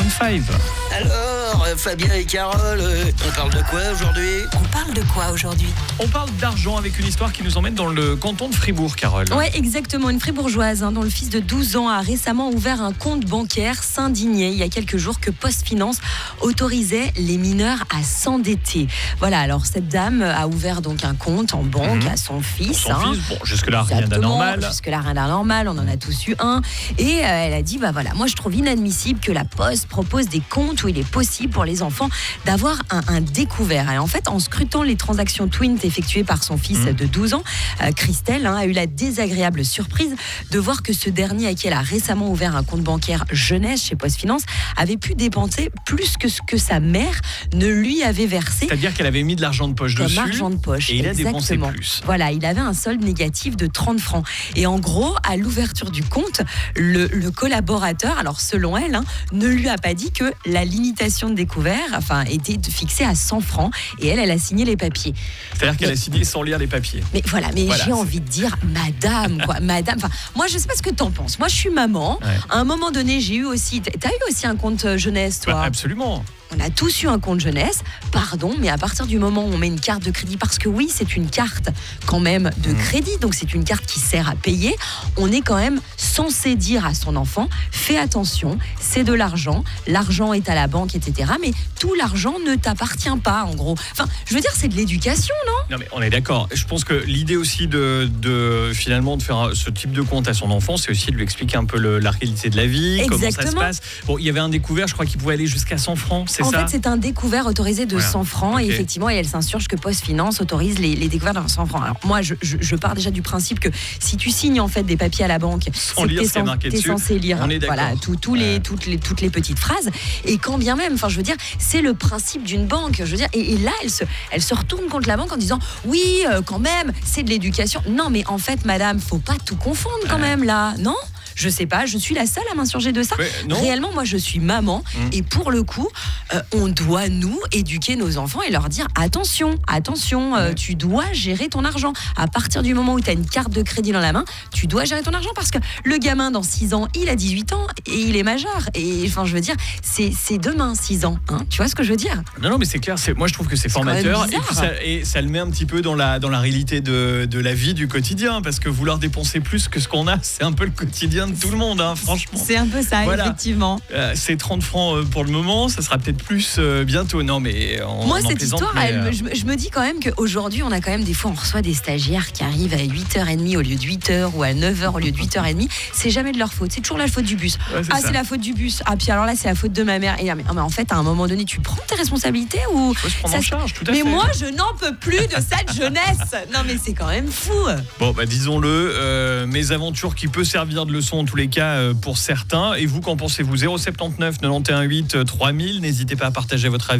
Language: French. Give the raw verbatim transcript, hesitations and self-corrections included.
cinq. Alors, euh, Fabien et Carole, euh, on parle de quoi aujourd'hui ? On parle de quoi aujourd'hui ? On parle d'argent avec une histoire qui nous emmène dans le canton de Fribourg, Carole. Ouais, exactement. Une fribourgeoise hein, dont le fils de douze ans a récemment ouvert un compte bancaire s'indignait il y a quelques jours que PostFinance autorisait les mineurs à s'endetter. Voilà, alors cette dame a ouvert donc un compte en banque mmh. à son fils. Son hein. fils, bon, jusque-là, rien Exactement, d'anormal. Jusque-là, rien d'anormal, on en a tous eu un. Et euh, elle a dit, bah voilà, moi je trouve inadmissible que la Poste propose des comptes où il est possible pour les enfants d'avoir un, un découvert. Et en fait, en scrutant les transactions Twint effectuées par son fils mmh. de douze ans, euh, Christelle hein, a eu la désagréable surprise de voir que ce dernier, à qui elle a récemment ouvert un compte bancaire jeunesse chez PostFinance, avait pu dépenser plus que ce que sa mère ne lui avait versé. C'est-à-dire qu'elle avait mis de l'argent de poche Comme dessus. argent de poche. Et il exactement. a dépensé plus. Voilà, il avait un solde négatif de trente francs. Et en gros, à l'ouverture du compte, le, le collaborateur, alors selon elle, hein, ne lui a pas dit que la limitation de découvert enfin, était fixée à cent francs. Et elle, elle a signé les papiers. C'est-à-dire qu'elle mais, a signé sans lire les papiers. Mais voilà, mais voilà, j'ai c'est... envie de dire, madame, quoi, madame. Enfin, moi, je sais pas ce que t'en penses. Moi, je suis maman. Ouais. À un moment donné, j'ai eu aussi. T'as eu aussi un compte jeunesse, toi ? Bah, absolument. On a tous eu un compte jeunesse, pardon, mais à partir du moment où on met une carte de crédit, parce que oui, c'est une carte quand même de crédit, donc c'est une carte qui sert à payer, on est quand même censé dire à son enfant, fais attention, c'est de l'argent, l'argent est à la banque, et cetera. Mais tout l'argent ne t'appartient pas, en gros. Enfin, je veux dire, c'est de l'éducation, non ? Non, mais on est d'accord. Je pense que l'idée aussi de, de finalement de faire ce type de compte à son enfant, c'est aussi de lui expliquer un peu le, la réalité de la vie, exactement. Comment ça se passe. Bon, il y avait un découvert, je crois qu'il pouvait aller jusqu'à cent francs. C'est en ça fait, c'est un découvert autorisé de voilà. cent francs okay. et effectivement, et elle s'insurge que PostFinance autorise les, les découverts de cent francs. Alors moi, je, je, je pars déjà du principe que si tu signes en fait des papiers à la banque, sans lire c'est que t'es, sans, t'es censé lire voilà, tout, tout ouais. les, toutes, les, toutes les petites phrases. Et quand bien même, enfin, je veux dire, c'est le principe d'une banque. Je veux dire, et, et là, elle se, elle se retourne contre la banque en disant, oui, euh, quand même, c'est de l'éducation. Non, mais en fait, madame, faut pas tout confondre quand ouais. même là, non ? Je sais pas, je suis la seule à m'insurger de ça. Réellement, moi, je suis maman mmh. et pour le coup, euh, on doit nous éduquer nos enfants et leur dire attention, attention, euh, mmh. tu dois gérer ton argent. À partir du moment où tu as une carte de crédit dans la main, tu dois gérer ton argent parce que le gamin dans six ans, il a dix-huit ans et il est majeur. Et enfin, je veux dire, c'est, c'est demain six ans. Hein, tu vois ce que je veux dire ? Non, non, mais c'est clair. C'est, moi, je trouve que c'est, c'est formateur et, puis ça, et ça le met un petit peu dans la, dans la réalité de, de la vie du quotidien parce que vouloir dépenser plus que ce qu'on a, c'est un peu le quotidien de tout le monde, hein, franchement. C'est un peu ça, voilà. Effectivement. Euh, c'est trente francs pour le moment, ça sera peut-être plus euh, bientôt. Non, mais on, moi, on cette plaisante, histoire, mais, elle, euh... je, je me dis quand même qu'aujourd'hui, on a quand même des fois, on reçoit des stagiaires qui arrivent à huit heures trente au lieu de huit heures ou à neuf heures au lieu de huit heures trente. C'est jamais de leur faute, c'est toujours la faute du bus. Ouais, c'est ah, ça. C'est la faute du bus. Ah, puis alors là, c'est la faute de ma mère. Et, mais, mais en fait, à un moment donné, tu prends tes responsabilités ou. Il faut se prendre ça, en charge, tout à mais fait. Mais moi, je n'en peux plus de cette jeunesse. Non, mais c'est quand même fou. Bon, bah, disons-le, euh, mes aventures qui peut servir de leçon en tous les cas euh, pour certains. Et vous, qu'en pensez-vous ? zéro sept neuf, neuf un huit, trois mille. N'hésitez pas à partager votre avis.